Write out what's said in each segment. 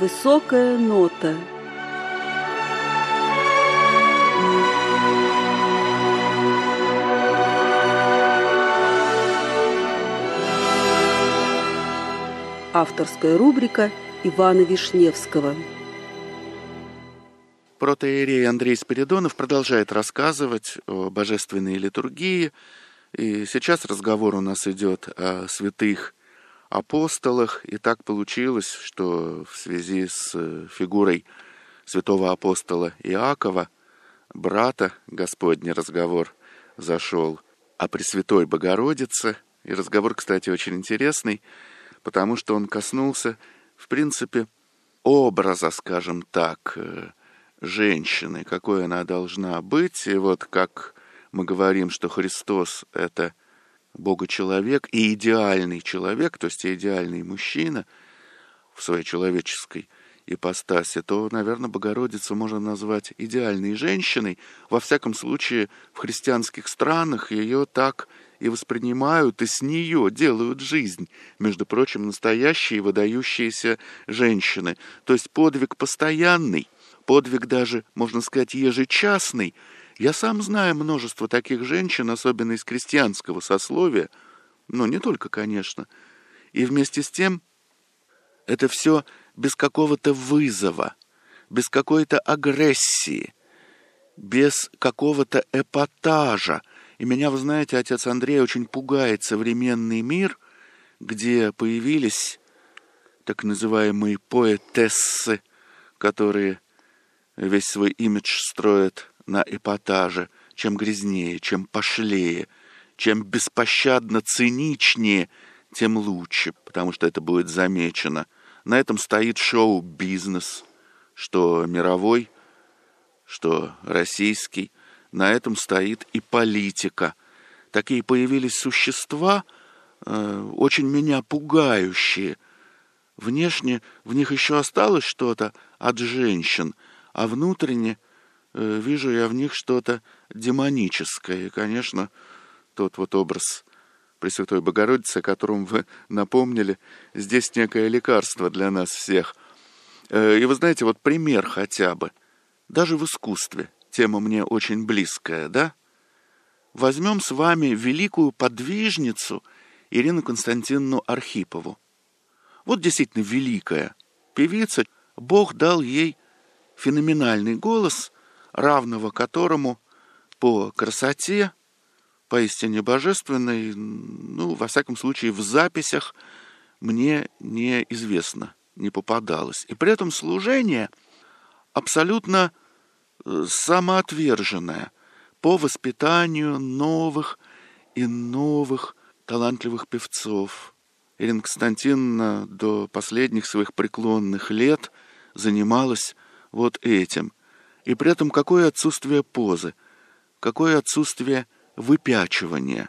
Высокая нота. Авторская рубрика Ивана Вишневского. Протоиерей Андрей Спиридонов продолжает рассказывать о божественной литургии. И сейчас разговор у нас идет о святых апостолах. И так получилось, что в связи с фигурой святого апостола Иакова, брата Господня, разговор зашел о Пресвятой Богородице. И разговор, кстати, очень интересный, потому что он коснулся, в принципе, образа, скажем так, женщины, какой она должна быть. И вот как мы говорим, что Христос — это Бога-человек и идеальный человек, то есть идеальный мужчина в своей человеческой ипостаси, то, наверное, Богородицу можно назвать идеальной женщиной. Во всяком случае, в христианских странах ее так и воспринимают, и с нее делают жизнь. Между прочим, настоящие выдающиеся женщины. То есть подвиг постоянный, подвиг даже, можно сказать, ежечасный. Я сам знаю множество таких женщин, особенно из крестьянского сословия, но не только, конечно. И вместе с тем это все без какого-то вызова, без какой-то агрессии, без какого-то эпатажа. И меня, вы знаете, отец Андрей, очень пугает современный мир, где появились так называемые поэтессы, которые весь свой имидж строят на эпатаже. Чем грязнее, чем пошлее, чем беспощадно циничнее, тем лучше, потому что это будет замечено. На этом стоит шоу-бизнес, что мировой, что российский. На этом стоит и политика. Такие появились существа, очень меня пугающие. Внешне в них еще осталось что-то от женщин, а внутренне вижу я в них что-то демоническое. И, конечно, тот вот образ Пресвятой Богородицы, о котором вы напомнили, здесь некое лекарство для нас всех. И вы знаете, вот пример хотя бы, даже в искусстве. Тема мне очень близкая, да? Возьмем с вами великую подвижницу Ирину Константиновну Архипову. Вот действительно великая певица. Бог дал ей феноменальный голос, равного которому по красоте, поистине божественной, во всяком случае, в записях мне неизвестно, не попадалось. И при этом служение абсолютно самоотверженная по воспитанию новых и новых талантливых певцов. Ирина Константиновна до последних своих преклонных лет занималась вот этим. И при этом какое отсутствие позы, какое отсутствие выпячивания.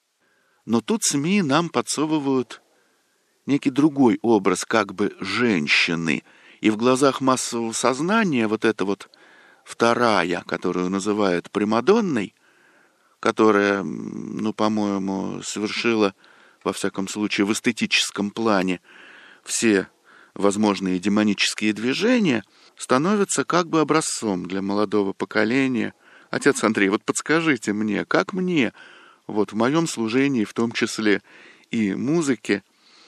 Но тут СМИ нам подсовывают некий другой образ как бы женщины. И в глазах массового сознания вот эта вот вторая, которую называют примадонной, которая, по-моему, совершила, во всяком случае, в эстетическом плане все возможные демонические движения, становится как бы образцом для молодого поколения. Отец Андрей, вот подскажите мне, как мне, вот в моем служении, в том числе и музыке,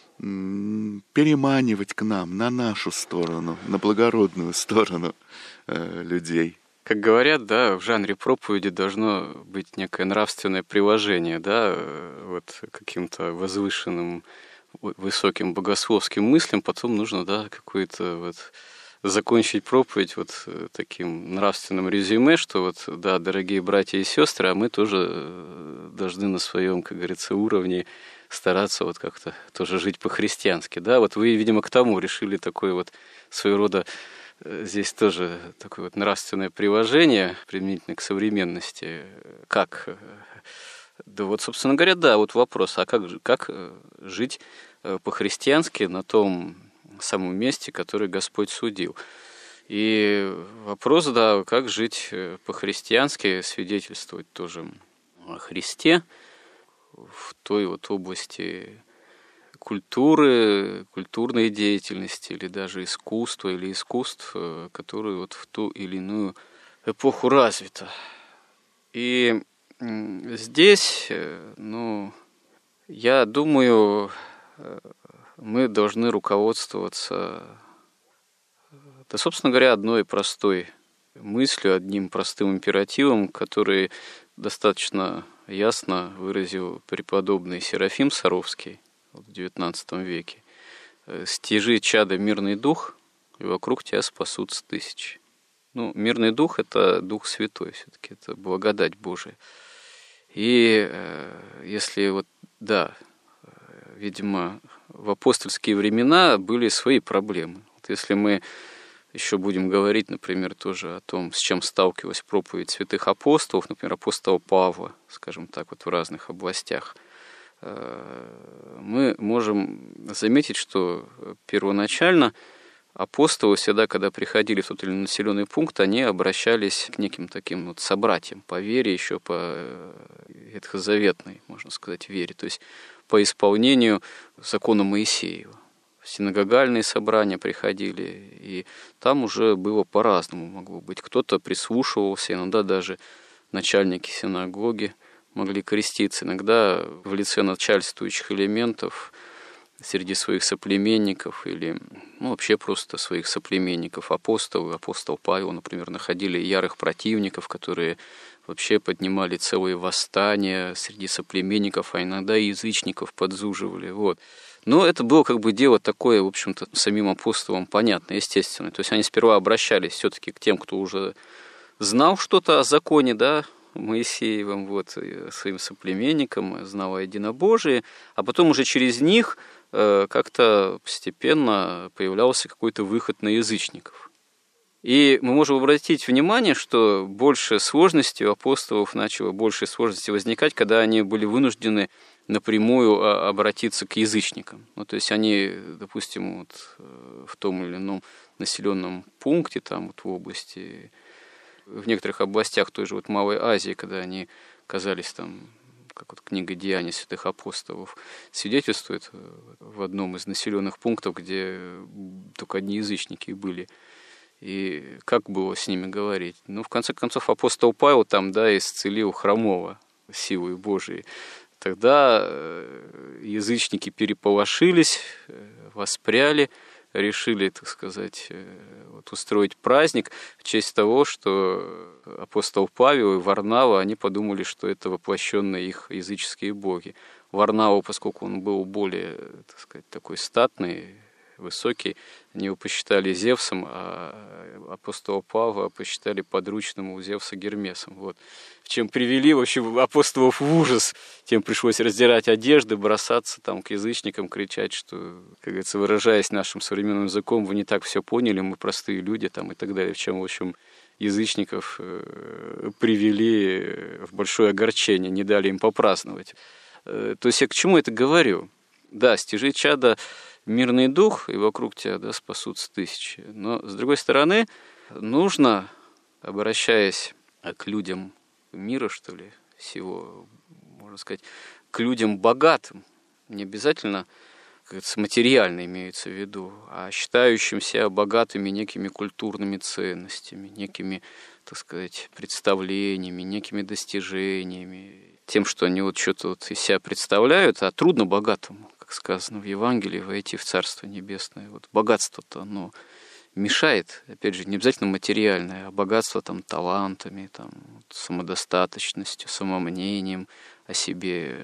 переманивать к нам, на нашу сторону, на благородную сторону людей. Как говорят, да, в жанре проповеди должно быть некое нравственное приложение, да, вот каким-то возвышенным, высоким богословским мыслям, потом нужно, да, какой-то вот закончить проповедь вот таким нравственным резюме, что вот, да, дорогие братья и сестры, а мы тоже должны на своем, как говорится, уровне стараться вот как-то тоже жить по-христиански, да, вот вы, видимо, к тому решили такой вот своего рода здесь тоже такое вот нравственное приложение применительно к современности. Как? Да вот, собственно говоря, да, вот вопрос, а как жить по-христиански на том самом месте, которое Господь судил? И вопрос, да, как жить по-христиански, свидетельствовать тоже о Христе в той вот области культуры, культурной деятельности, или даже искусства, или искусств, которые вот в ту или иную эпоху развито. И здесь, я думаю, мы должны руководствоваться, да, собственно говоря, одной простой мыслью, одним простым императивом, который достаточно ясно выразил преподобный Серафим Саровский в XIX веке. «Стяжи, чадо, мирный дух, и вокруг тебя спасутся тысячи». Мирный дух – это Дух Святой, все-таки это благодать Божия. И если видимо, в апостольские времена были свои проблемы. Если мы еще будем говорить, например, тоже о том, с чем сталкивалась проповедь святых апостолов, например, апостола Павла, скажем так, в разных областях, мы можем заметить, что первоначально апостолы всегда, когда приходили в тот или иной населенный пункт, они обращались к неким таким собратьям по вере, еще по ветхозаветной, можно сказать, вере, то есть по исполнению закона Моисеева. Синагогальные собрания приходили, и там уже было по-разному могло быть. Кто-то прислушивался, иногда даже начальники синагоги могли креститься, иногда в лице начальствующих элементов среди своих соплеменников или вообще просто своих соплеменников, апостол Павел, например, находили ярых противников, которые вообще поднимали целые восстания среди соплеменников, а иногда и язычников подзуживали. Но это было дело такое, в общем-то, самим апостолам понятно, естественно. То есть они сперва обращались все-таки к тем, кто уже знал что-то о законе, да, Моисеевым, своим соплеменникам, знал о единобожии, а потом уже через них как-то постепенно появлялся какой-то выход на язычников. И мы можем обратить внимание, что больше сложностей у апостолов начало больше сложностей возникать, когда они были вынуждены напрямую обратиться к язычникам. То есть они, допустим, в том или ином населенном пункте, там в области, в некоторых областях той же Малой Азии, когда они оказались там, как книга «Деяний святых апостолов» свидетельствует, в одном из населенных пунктов, где только одни язычники были. И как было с ними говорить? В конце концов, апостол Павел там, исцелил хромого силой Божией. Тогда язычники переполошились, воспряли, решили, так сказать, устроить праздник в честь того, что апостол Павел и Варнава, они подумали, что это воплощенные их языческие боги. Варнава, поскольку он был более, так сказать, такой статный, высокий, они его посчитали Зевсом, а апостола Павла посчитали подручным у Зевса Гермесом. В чем привели, в общем, апостолов в ужас. Тем пришлось раздирать одежды, бросаться там к язычникам, кричать, что, как говорится, выражаясь нашим современным языком, вы не так все поняли, мы простые люди там, и так далее. В чем, в общем, язычников привели в большое огорчение, не дали им попраздновать. То есть я к чему это говорю? Да, стяжи, чадо, мирный дух, и вокруг тебя, спасутся тысячи. Но, с другой стороны, нужно, обращаясь к людям мира, что ли, всего, можно сказать, к людям богатым, не обязательно, как говорится, материально имеется в виду, а считающим себя богатыми некими культурными ценностями, некими, так сказать, представлениями, некими достижениями, тем, что они что-то из себя представляют, а трудно богатому, как сказано в Евангелии, войти в Царство Небесное. Богатство-то, оно мешает, опять же, не обязательно материальное, а богатство талантами, самодостаточностью, самомнением о себе,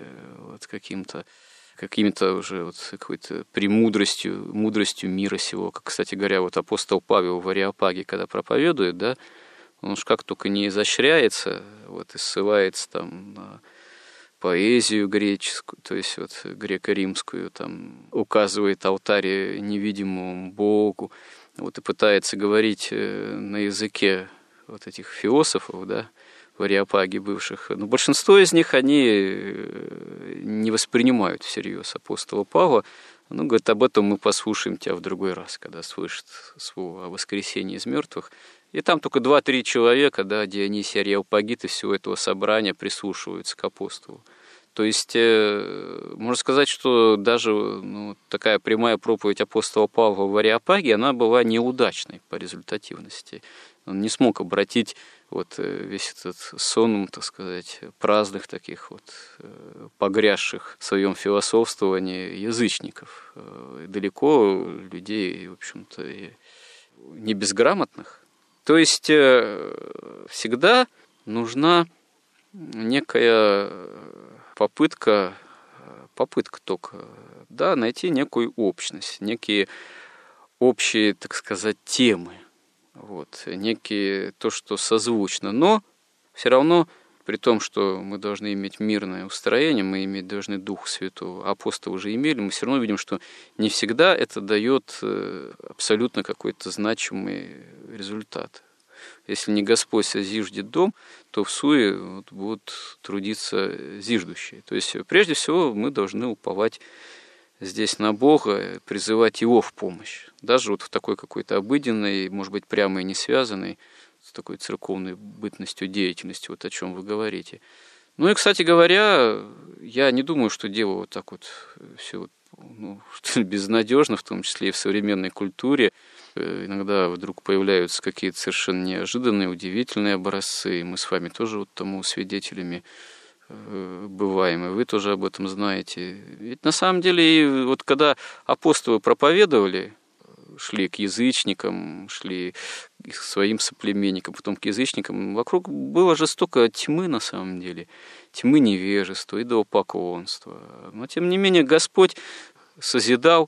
какими-то уже какой-то премудростью, мудростью мира сего. Как, кстати говоря, апостол Павел в Ареопаге, когда проповедует, он уж как только не изощряется, и ссылается на поэзию греческую, то есть греко-римскую, указывает алтарь невидимому Богу, и пытается говорить на языке этих философов, в Ареопаге бывших. Но большинство из них, они не воспринимают всерьез апостола Павла. Говорит, об этом мы послушаем тебя в другой раз, когда слышат слово о воскресении из мертвых. И там только 2-3 человека, Дионисий Ареопагит из всего этого собрания прислушиваются к апостолу. То есть, можно сказать, что даже такая прямая проповедь апостола Павла в Ареопаге, она была неудачной по результативности. Он не смог обратить весь этот сон, так сказать, праздных таких погрязших в своем философствовании язычников. Далеко людей, в общем-то, не безграмотных. То есть, всегда нужна некая попытка только, да, найти некую общность, некие общие, так сказать, темы, некие то, что созвучно, но все равно, при том, что мы должны иметь мирное устроение, мы должны Дух Святого, апостолы уже имели, мы все равно видим, что не всегда это дает абсолютно какой-то значимый результат. Если не Господь созиждет дом, то в суе будут трудиться зиждущие. То есть, прежде всего, мы должны уповать здесь на Бога, призывать Его в помощь. Даже в такой какой-то обыденной, может быть, прямо и не связанной с такой церковной бытностью, деятельностью, о чем вы говорите. Ну и, кстати говоря, я не думаю, что дело так все безнадежно, в том числе и в современной культуре. Иногда вдруг появляются какие-то совершенно неожиданные, удивительные образцы, и мы с вами тоже тому свидетелями бываем, и вы тоже об этом знаете. Ведь на самом деле, когда апостолы проповедовали, шли к язычникам, шли к своим соплеменникам, потом к язычникам, вокруг было жестоко тьмы на самом деле, тьмы невежества, идолопоклонства. Но, тем не менее, Господь созидал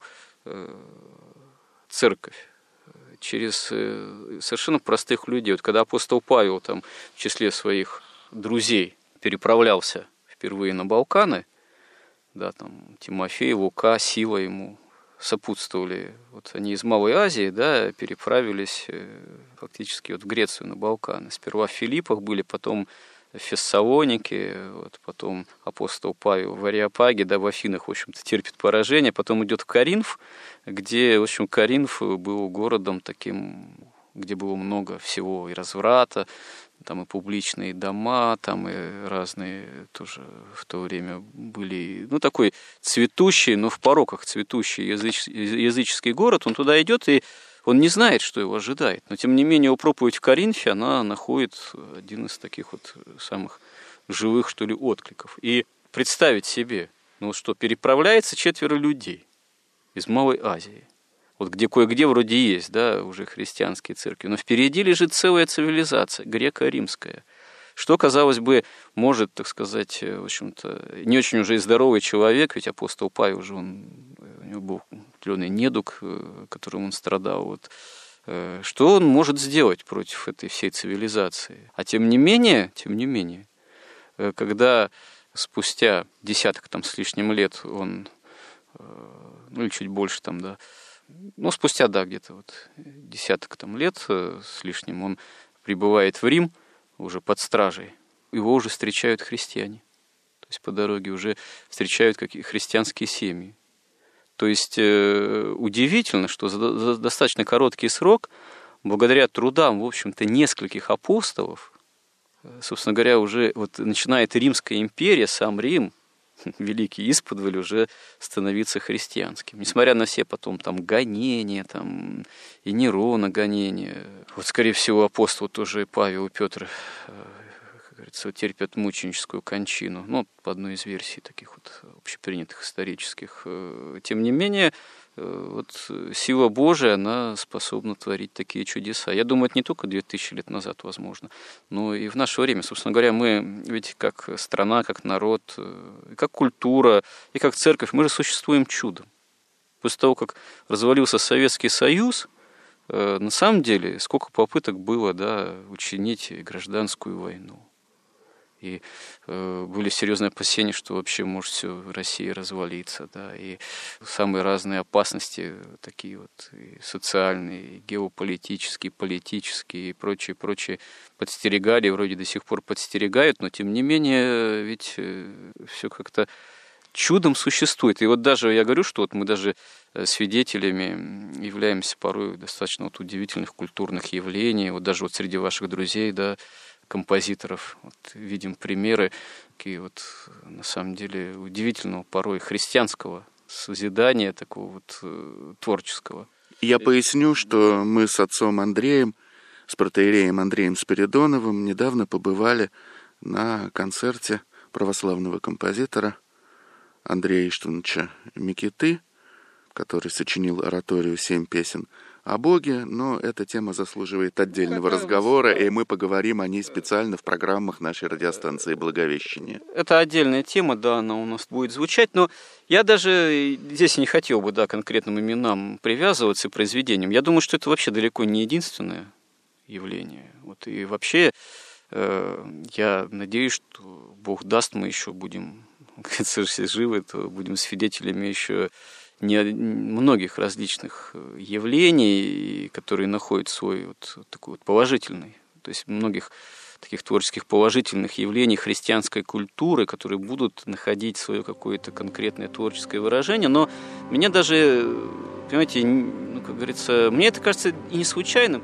церковь через совершенно простых людей. Когда апостол Павел в числе своих друзей переправлялся впервые на Балканы, Тимофей, Лука, Сила ему сопутствовали. Они из Малой Азии, переправились фактически в Грецию, на Балканы. Сперва в Филиппах были, потом в Фессалонике, потом апостол Павел в Ареопаге, в Афинах, в общем-то, терпит поражение, потом идет в Коринф, где, в общем, Коринф был городом таким, где было много всего и разврата, там и публичные дома, там и разные тоже в то время были, такой цветущий, но в пороках цветущий языческий город, он туда идет, и он не знает, что его ожидает. Но, тем не менее, его проповедь в Коринфе, она находит один из таких самых живых, что ли, откликов. И представить себе, что переправляется 4 людей из Малой Азии, где кое-где вроде есть, уже христианские церкви, но впереди лежит целая цивилизация, греко-римская, что, казалось бы, может, так сказать, в общем-то, не очень уже и здоровый человек, ведь апостол Павел же, у него был определенный недуг, которым он страдал, что он может сделать против этой всей цивилизации? А тем не менее, когда спустя десяток с лишним лет он, или чуть больше спустя, где-то десяток лет с лишним, он прибывает в Рим уже под стражей. Его уже встречают христиане. То есть по дороге уже встречают христианские семьи. То есть удивительно, что за достаточно короткий срок, благодаря трудам, в общем-то, нескольких апостолов, собственно говоря, уже начинает Римская империя, сам Рим, великий исподволь, уже становиться христианским. Несмотря на все потом гонения, и Нерона гонения. Скорее всего, апостол тоже Павел и Петр, как говорится, терпят мученическую кончину. По одной из версий таких общепринятых исторических. Тем не менее, сила Божия, она способна творить такие чудеса. Я думаю, это не только 2000 лет назад возможно, но и в наше время. Собственно говоря, мы ведь как страна, как народ, как культура и как церковь, мы же существуем чудом. После того, как развалился Советский Союз, на самом деле, сколько попыток было учинить гражданскую войну. И были серьезные опасения, что вообще может все в России развалиться, и самые разные опасности, такие и социальные, и геополитические, политические и прочие подстерегали, вроде до сих пор подстерегают, но тем не менее ведь все как-то чудом существует. И даже я говорю, что мы даже свидетелями являемся порой достаточно удивительных культурных явлений, даже среди ваших друзей, композиторов. Вот видим примеры такие вот, на самом деле, удивительного порой христианского созидания, такого вот творческого. Я поясню, что мы с отцом Андреем, с протоиереем Андреем Спиридоновым недавно побывали на концерте православного композитора Андрея Иштвановича Микиты, который сочинил ораторию «7 песен о Боге», но эта тема заслуживает отдельного разговора, и мы поговорим о ней специально в программах нашей радиостанции «Благовещение». Это отдельная тема, да, она у нас будет звучать, но я даже здесь не хотел бы, да, конкретным именам привязываться и произведениям. Я думаю, что это вообще далеко не единственное явление. Вот, и вообще я надеюсь, что Бог даст, мы еще будем, если живы, то будем свидетелями еще многих различных явлений, которые находят свой вот такой вот положительный, то есть многих таких творческих положительных явлений христианской культуры, которые будут находить свое какое-то конкретное творческое выражение. Но меня даже, понимаете, ну, как говорится, мне это кажется и не случайным.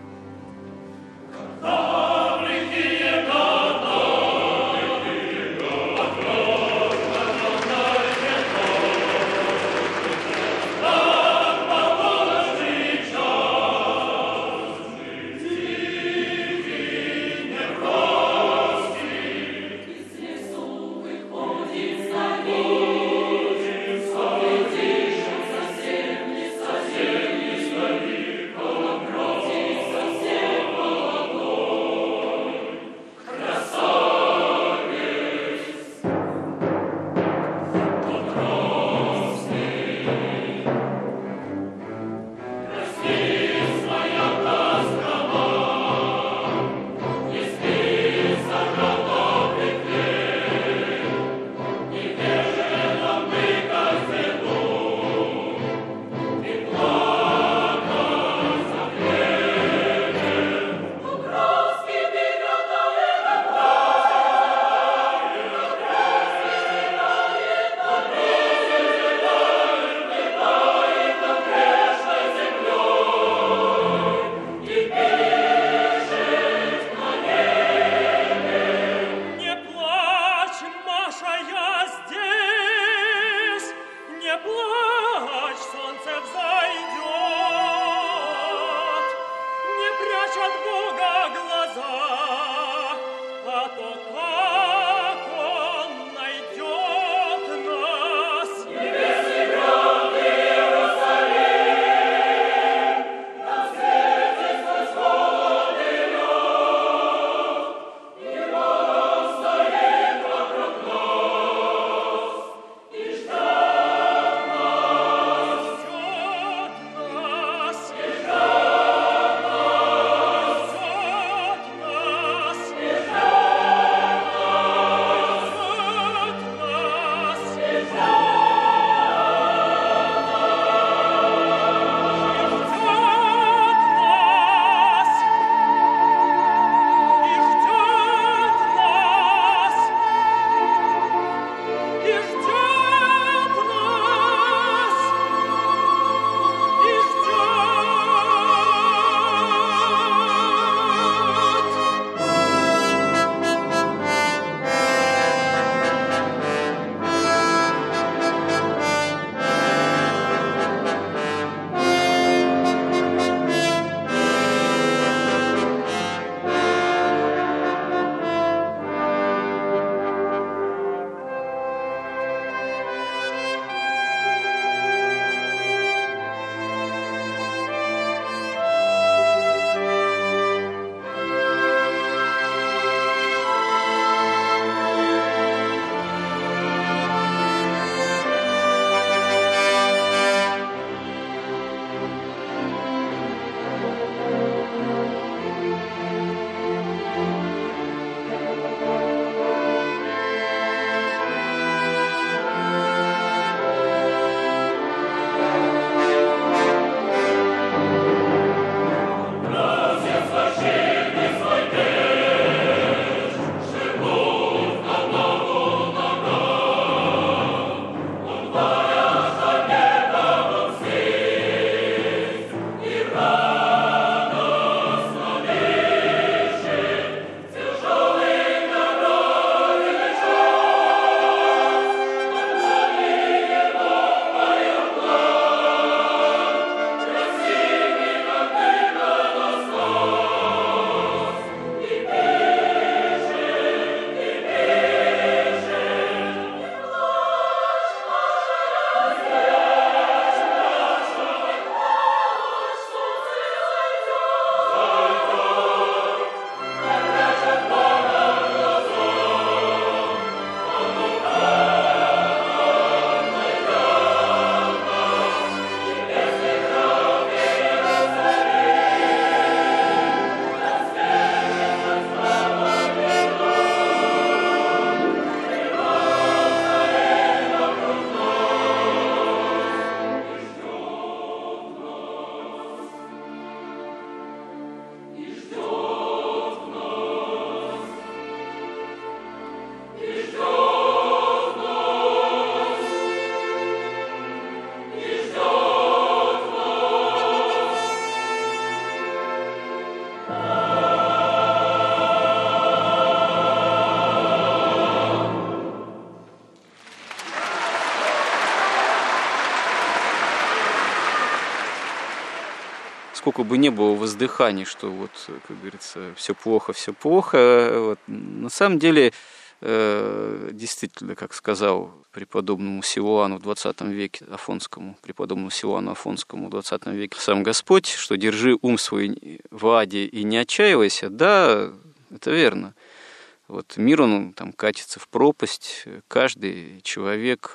сколько бы ни было воздыханий, что вот, как говорится, все плохо, вот, на самом деле, действительно, как сказал преподобному Силуану в 20 веке, преподобному Силуану Афонскому в 20 веке сам Господь, что держи ум свой в аде и не отчаивайся, да, это верно. Вот мир, он там катится в пропасть, каждый человек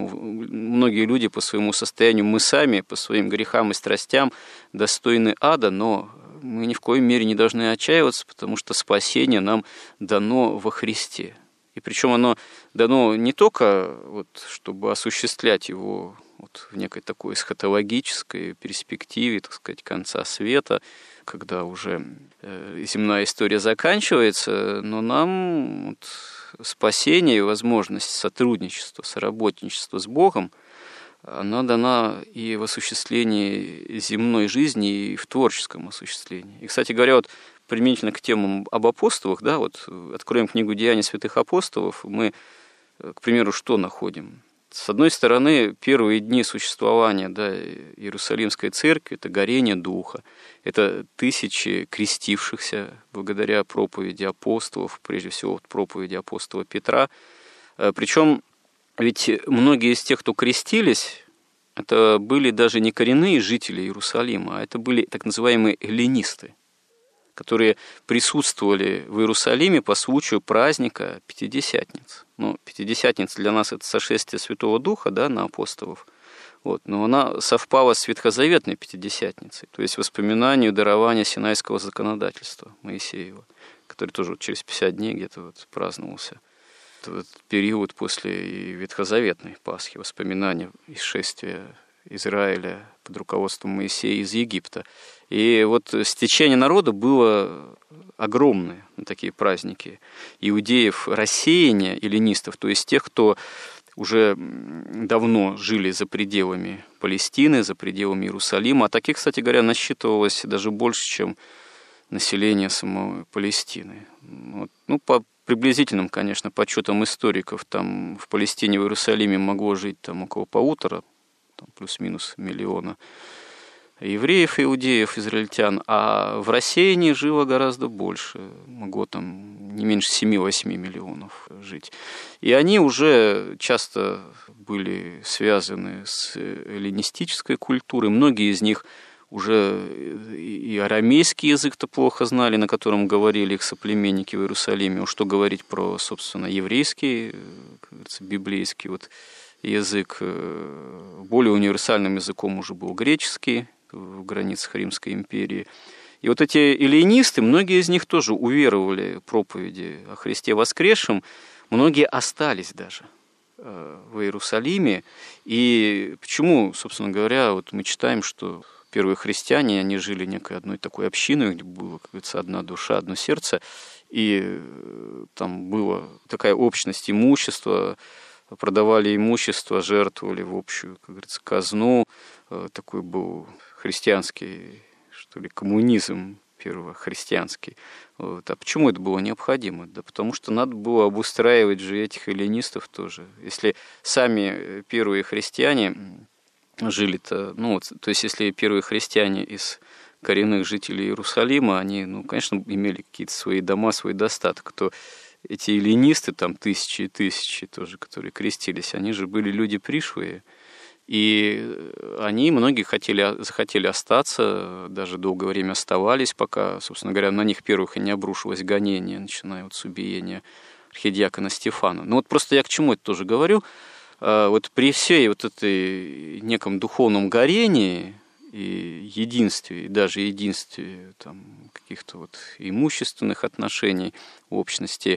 многие люди по своему состоянию, мы сами по своим грехам и страстям достойны ада, но мы ни в коей мере не должны отчаиваться, потому что спасение нам дано во Христе. И причем оно дано не только, вот, чтобы осуществлять его вот, в некой такой эсхатологической перспективе, так сказать, конца света, когда уже земная история заканчивается, но нам вот, спасение и возможность сотрудничества, соработничества с Богом, она дана и в осуществлении земной жизни, и в творческом осуществлении. И, кстати говоря, вот применительно к темам об апостолах, да, вот откроем книгу «Деяний святых апостолов», мы, к примеру, что находим? С одной стороны, первые дни существования, да, Иерусалимской церкви – это горение духа, это тысячи крестившихся благодаря проповеди апостолов, прежде всего проповеди апостола Петра. Причем ведь многие из тех, кто крестились, это были даже не коренные жители Иерусалима, а это были так называемые эллинисты, которые присутствовали в Иерусалиме по случаю праздника Пятидесятниц. Ну, Пятидесятница для нас – это сошествие Святого Духа, да, на апостолов. Вот, но она совпала с ветхозаветной Пятидесятницей, то есть воспоминанию дарования Синайского законодательства Моисеева, который тоже вот через 50 дней где-то вот праздновался. Это вот период после ветхозаветной Пасхи, воспоминания исшествия Израиля под руководством Моисея из Египта. И вот стечение народа было огромное на такие праздники. Иудеев рассеяния, эллинистов, то есть тех, кто уже давно жили за пределами Палестины, за пределами Иерусалима. А таких, кстати говоря, насчитывалось даже больше, чем население самой Палестины. Вот. Ну, по приблизительным, конечно, подсчетам историков, там в Палестине, в Иерусалиме могло жить там около 1,5, там, плюс-минус миллиона евреев, иудеев, израильтян, а в рассеянии жило гораздо больше, могло там не меньше 7-8 миллионов жить. И они уже часто были связаны с эллинистической культурой, многие из них уже и арамейский язык-то плохо знали, на котором говорили их соплеменники в Иерусалиме, что говорить про, собственно, еврейский, как говорится, библейский вот язык. Более универсальным языком уже был греческий в границах Римской империи. И вот эти эллинисты, многие из них тоже уверовали в проповеди о Христе воскресшем, многие остались даже в Иерусалиме. И почему, собственно говоря, вот мы читаем, что первые христиане, они жили некой одной такой общиной, где была, как говорится, одна душа, одно сердце, и там была такая общность имущества, продавали имущество, жертвовали в общую, как говорится, казну. Такой был христианский, что ли, коммунизм первохристианский. Вот. А почему это было необходимо? Да потому что надо было обустраивать же этих эллинистов тоже. Если сами первые христиане жили-то, ну, вот, то есть если первые христиане из коренных жителей Иерусалима, они, ну, конечно, имели какие-то свои дома, свой достаток, то эти эллинисты, там тысячи и тысячи тоже, которые крестились, они же были люди пришлые, и они, многие захотели остаться, даже долгое время оставались, пока, собственно говоря, на них первых и не обрушилось гонение, начиная вот с убиения архидиакона Стефана. Ну вот просто я к чему это тоже говорю. Вот при всей вот этой неком духовном горении и единстве, и даже единстве там, каких-то вот имущественных отношений в общности,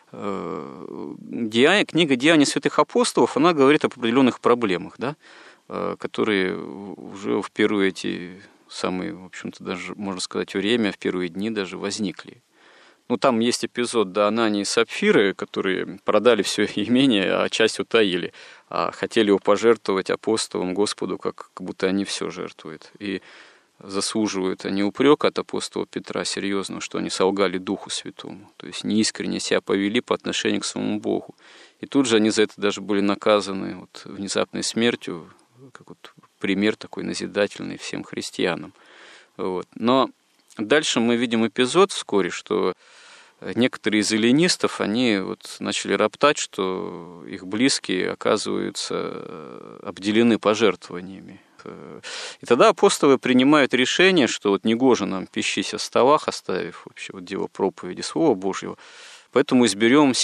книга «Деяний святых апостолов», она говорит об определенных проблемах, да, которые уже в первые эти самые, в общем-то, даже, можно сказать, время, в первые дни даже возникли. Ну, там есть эпизод, да, Анании и Сапфиры, которые продали все имение, а часть утаили, а хотели его пожертвовать апостолам, Господу, как будто они все жертвуют. И заслуживают они упрека от апостола Петра серьезного, что они солгали Духу Святому, то есть неискренне себя повели по отношению к самому Богу. И тут же они за это даже были наказаны вот, внезапной смертью, как вот пример такой назидательный всем христианам. Вот. Но дальше мы видим эпизод вскоре, что некоторые из эллинистов, они вот начали роптать, что их близкие оказываются обделены пожертвованиями. И тогда апостолы принимают решение, что вот негоже нам пищись о столах, оставив вообще вот дело проповеди Слова Божьего, поэтому изберем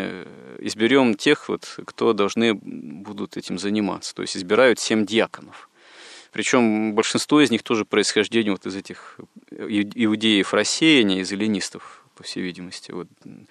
тех, вот, кто должны будут этим заниматься. То есть избирают 7 диаконов. Причем большинство из них тоже происхождение вот из этих иудеев рассеяния, из эллинистов, по всей видимости. Вот.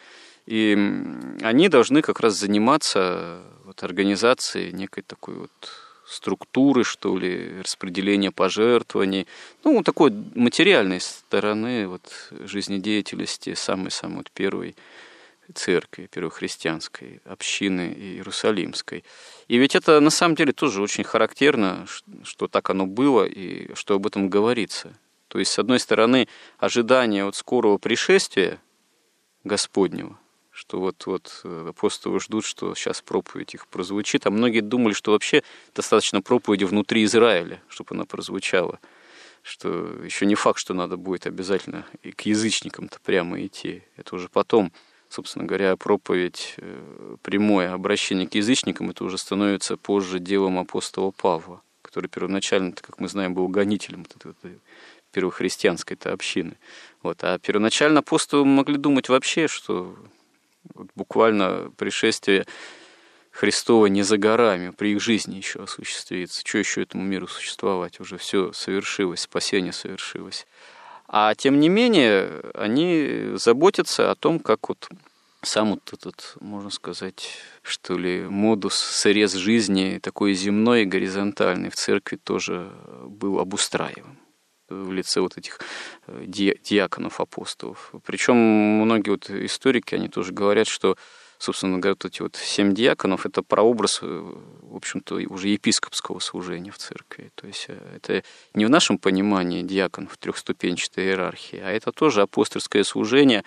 И они должны как раз заниматься вот организацией некой такой вот структуры, что ли, распределения пожертвований, ну, такой материальной стороны вот, жизнедеятельности самой-самой вот первой церкви, первой христианской общины Иерусалимской. И ведь это на самом деле тоже очень характерно, что так оно было и что об этом говорится. То есть, с одной стороны, ожидание от скорого пришествия Господнего, что вот апостолы ждут, что сейчас проповедь их прозвучит, а многие думали, что вообще достаточно проповеди внутри Израиля, чтобы она прозвучала, что еще не факт, что надо будет обязательно и к язычникам-то прямо идти. Это уже потом, собственно говоря, проповедь, прямое обращение к язычникам, это уже становится позже делом апостола Павла, который первоначально, как мы знаем, был гонителем этой первохристианской-то общины. Вот. А первоначально апостолы могли думать вообще, что вот буквально пришествие Христова не за горами, при их жизни еще осуществится. Что еще этому миру существовать? Уже все совершилось, спасение совершилось. А тем не менее, они заботятся о том, как вот сам вот этот, можно сказать, что ли, модус, срез жизни, такой земной и горизонтальный в церкви тоже был обустраиваем в лице вот этих диаконов, апостолов. Причем многие вот историки, они тоже говорят, что, собственно говоря, вот эти вот 7 диаконов – это прообраз, в общем-то, уже епископского служения в церкви. То есть это не в нашем понимании диакон в трехступенчатой иерархии, а это тоже апостольское служение,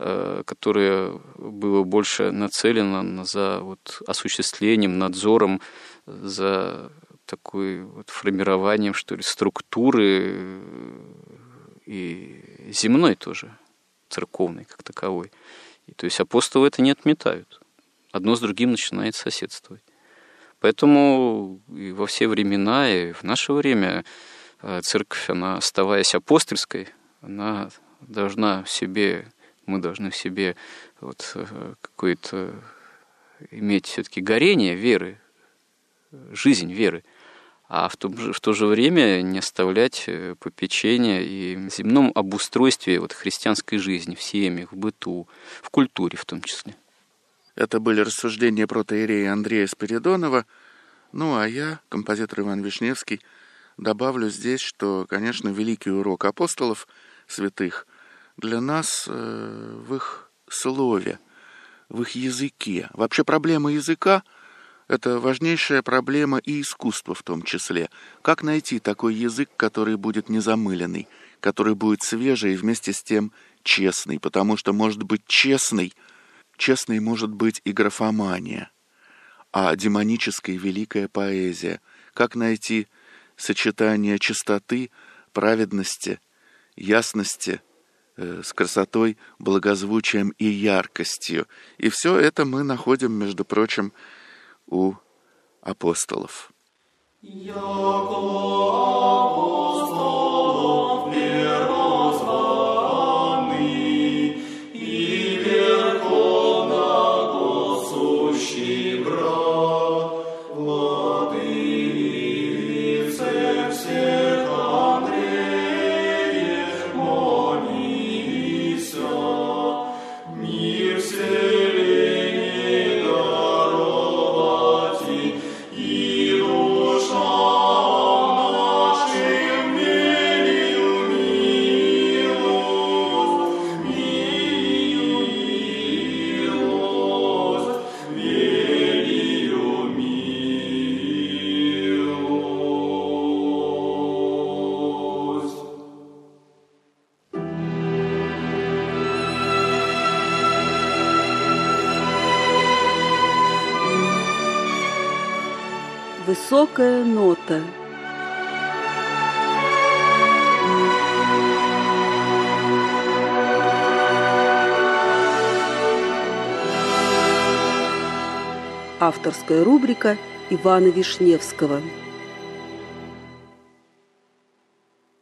которое было больше нацелено за вот осуществлением, надзором, за такой вот формированием, что ли, структуры и земной тоже, церковной как таковой. И, то есть апостолы это не отметают. Одно с другим начинает соседствовать. Поэтому и во все времена, и в наше время церковь, она, оставаясь апостольской, она должна в себе, мы должны в себе вот какое-то иметь все-таки горение веры, жизнь веры, а в то же время не оставлять попечения и в земном обустройстве вот христианской жизни, в семьях, в быту, в культуре в том числе. Это были рассуждения протоиерея Андрея Спиридонова. Ну, а я, композитор Иван Вишневский, добавлю здесь, что, конечно, великий урок апостолов святых для нас в их слове, в их языке. Вообще проблема языка – это важнейшая проблема и искусства в том числе. Как найти такой язык, который будет незамыленный, который будет свежий и вместе с тем честный, потому что может быть честной может быть и графомания, а демоническая великая поэзия. Как найти сочетание чистоты, праведности, ясности с красотой, благозвучием и яркостью. И все это мы находим, между прочим, у апостолов. Высокая нота. Авторская рубрика Ивана Вишневского.